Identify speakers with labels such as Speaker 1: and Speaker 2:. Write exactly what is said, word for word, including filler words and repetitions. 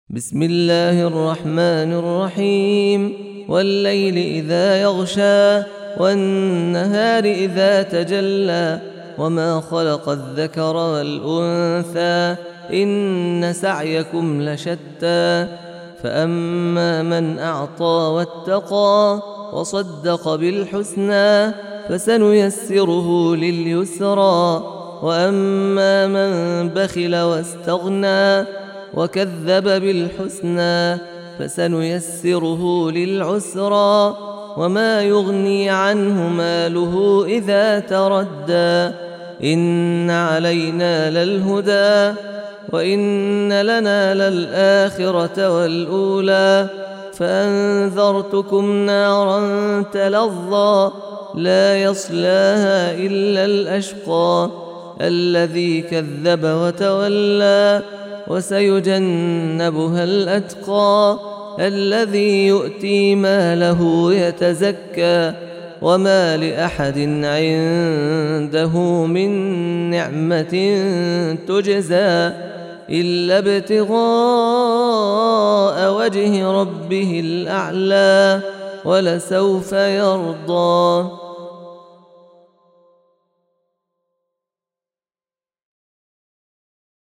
Speaker 1: بسم الله الرحمن الرحيم والليل إذا يغشى والنهار إذا تجلى وما خلق الذكر والأنثى إن سعيكم لشتى فأما من أعطى واتقى وصدق بالحسنى فسنيسره لليسرى وأما من بخل واستغنى وكذب بالحسنى فسنيسره للعسرى وما يغني عنه ماله إذا تردى إن علينا للهدى وإن لنا للآخرة والأولى فأنذرتكم نارا تلظى لا يصلاها إلا الأشقى الذي كذب وتولى وسيجنبها الأتقى الذي يؤتي ماله يتزكى وما لأحد عنده من نعمة تجزى إلا ابتغاء وجه ربه الأعلى ولسوف يرضى.